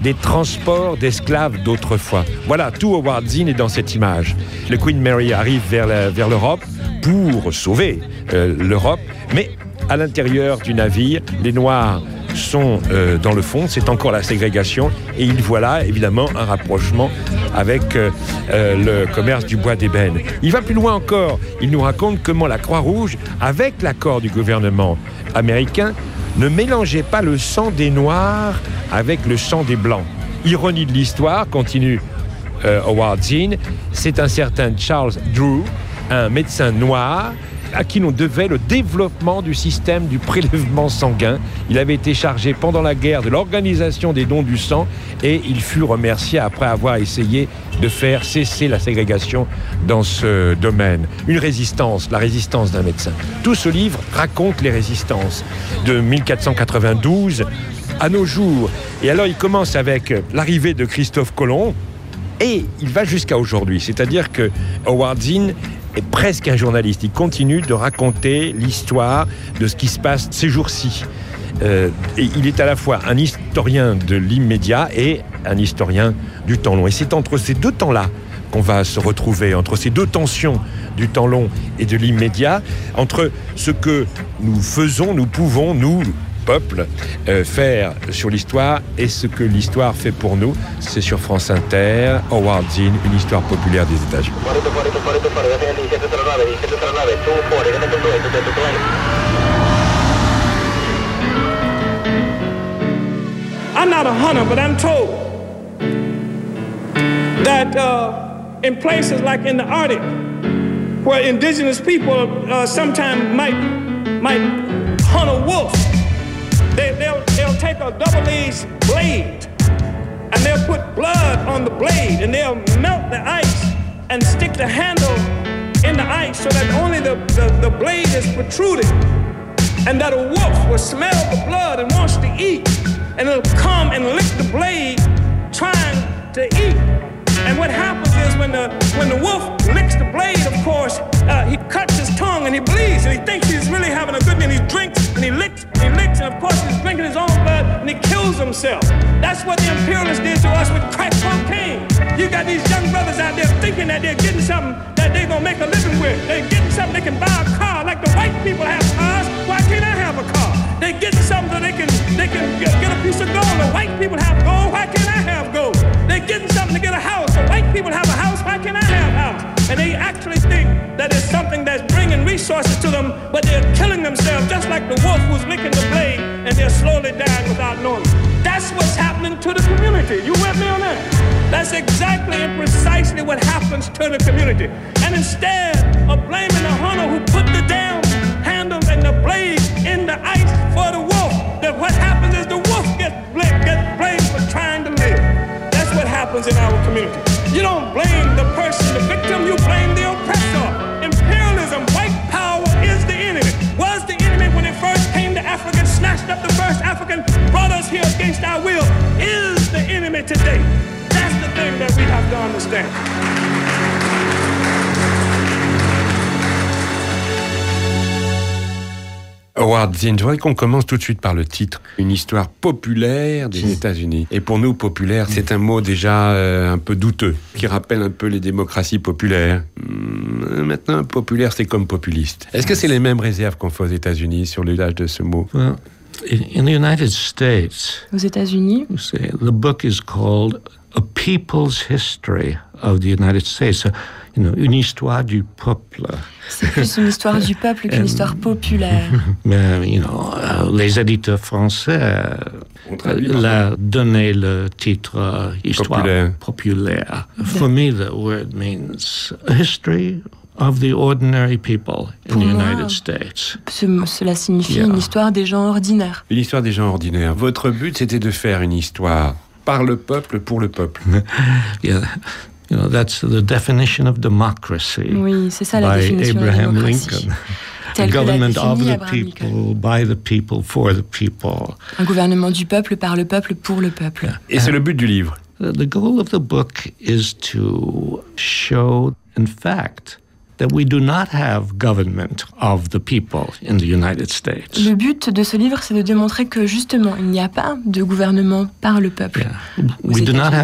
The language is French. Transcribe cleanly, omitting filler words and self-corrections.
des transports d'esclaves d'autrefois. Voilà, tout Howard Zinn est dans cette image. Le Queen Mary arrive vers l'Europe pour sauver l'Europe, mais à l'intérieur du navire, les Noirs sont dans le fond, c'est encore la ségrégation, et il voit là évidemment un rapprochement avec le commerce du bois d'ébène. Il va plus loin encore, il nous raconte comment la Croix-Rouge, avec l'accord du gouvernement américain, ne mélangeait pas le sang des Noirs avec le sang des Blancs. Ironie de l'histoire, continue Howard Zinn, c'est un certain Charles Drew, un médecin noir, à qui l'on devait le développement du système du prélèvement sanguin. Il avait été chargé pendant la guerre de l'organisation des dons du sang et il fut remercié après avoir essayé de faire cesser la ségrégation dans ce domaine. Une résistance, la résistance d'un médecin. Tout ce livre raconte les résistances de 1492 à nos jours. Et alors il commence avec l'arrivée de Christophe Colomb et il va jusqu'à aujourd'hui. C'est-à-dire que Howard Zinn est presque un journaliste. Il continue de raconter l'histoire de ce qui se passe ces jours-ci. Et il est à la fois un historien de l'immédiat et un historien du temps long. Et c'est entre ces deux temps-là qu'on va se retrouver, entre ces deux tensions du temps long et de l'immédiat, entre ce que nous faisons, nous pouvons, nous, peuple, faire sur l'histoire et ce que l'histoire fait pour nous. C'est sur France Inter, Howard Zinn, une histoire populaire des États-Unis. I'm not a hunter, but I'm told that in places like in the Arctic, where indigenous people sometimes might hunt a wolf, they'll take a double-edged blade and they'll put blood on the blade and they'll melt the ice and stick the handle in the ice so that only the blade is protruding, and that a wolf will smell the blood and wants to eat, and it'll come and lick the blade trying to eat. And what happens is when the wolf licks the blade, of course, he cuts his tongue and he bleeds and he thinks he's really having a good meal. He drinks and he licks, and of course he's drinking his own blood and he kills himself. That's what the imperialists did to us with crack cocaine. You got these young brothers out there thinking that they're getting something that they're gonna make a living with. They're getting something they can buy a car like the white people have cars. Why can't I have a car? They're getting something so they can get a piece of gold. The white people have gold. Why can't I have gold? They're getting something to get a house. The white people have a house. Why can't I have a house? And they actually think that it's something that's bringing resources to them, but they're killing themselves just like the wolf who's licking the blade, and they're slowly dying without knowing. That's what's happening to the community. You with me on that? That's exactly and precisely what happens to the community. And instead of blaming the hunter who put the damn handles and the blade in the ice for the wolf, that what happens is the wolf gets blamed for trying to live. That's what happens in our community. You don't blame the person, the victim, you blame the oppressor. Imperialism, white power is the enemy. Was the enemy when it first came to Africa, snatched up the first African, brought us here against our will, is the enemy today. That's the thing that we have to understand. Howard Zinn, je voudrais qu'on commence tout de suite par le titre. Une histoire populaire des États-Unis. Et pour nous, populaire, c'est un mot déjà un peu douteux, qui rappelle un peu les démocraties populaires. Maintenant, populaire, c'est comme populiste. Est-ce que c'est les mêmes réserves qu'on fait aux États-Unis sur l'usage de ce mot? Well, in the United States, aux États-Unis, the book is called A People's History of the United States. Une histoire du peuple. C'est plus une histoire du peuple qu'une histoire populaire. Mais, les éditeurs français l'ont donné le titre histoire populaire. For me, the word means a history of the ordinary people in the United States. Cela signifie une histoire des gens ordinaires. Une histoire des gens ordinaires. Votre but, c'était de faire une histoire par le peuple, pour le peuple. That's the definition of democracy. Oui, c'est ça la définition de la démocratie. A government of the people, by the people, for the people. Un gouvernement du peuple, par le peuple, pour le peuple. Et c'est le but du livre. The goal of the book is to show, in fact, that the United States, in a way, is the United States. The United States is the United States. The United States is the United States. The United States is the United States. The United States is the United States. The United States is the United States. that we do not have government of the people in the United States. Le but de ce livre, c'est de démontrer que justement, il n'y a pas de gouvernement par le peuple. We do not have